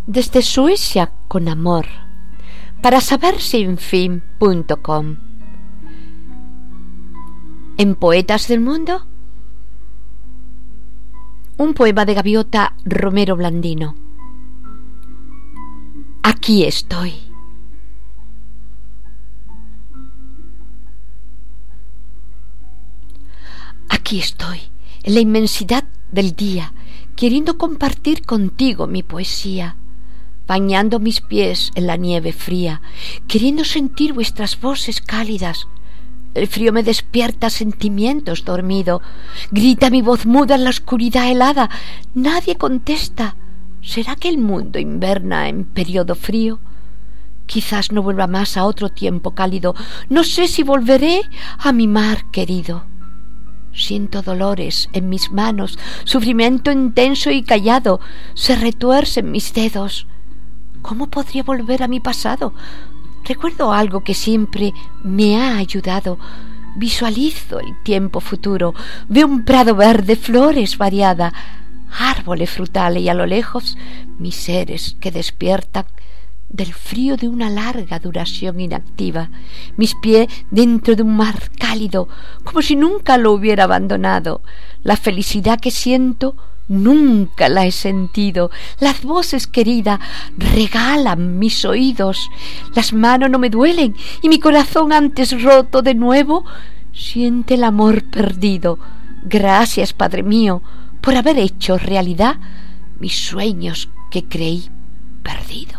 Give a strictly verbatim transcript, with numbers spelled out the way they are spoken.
Desde Suecia con amor, para sabersinfin punto com. En Poetas del Mundo, un poema de Gaviota Romero Blandino. Aquí estoy. Aquí estoy, en la inmensidad del día, queriendo compartir contigo mi poesía, bañando mis pies en la nieve fría, queriendo sentir vuestras voces cálidas. El frío me despierta sentimientos dormido, grita mi voz muda en la oscuridad helada, nadie contesta. ¿Será que el mundo inverna en periodo frío? Quizás no vuelva más a otro tiempo cálido, no sé si volveré a mi mar querido. Siento dolores en mis manos, sufrimiento intenso y callado, se retuercen mis dedos. ¿Cómo podría volver a mi pasado? Recuerdo algo que siempre me ha ayudado. Visualizo el tiempo futuro, veo un prado verde, flores variada, árboles frutales y a lo lejos mis seres que despiertan del frío de una larga duración inactiva, mis pies dentro de un mar cálido, como si nunca lo hubiera abandonado. La felicidad que siento nunca la he sentido. Las voces queridas regalan mis oídos. Las manos no me duelen y mi corazón antes roto de nuevo siente el amor perdido. Gracias, Padre mío, por haber hecho realidad mis sueños que creí perdidos.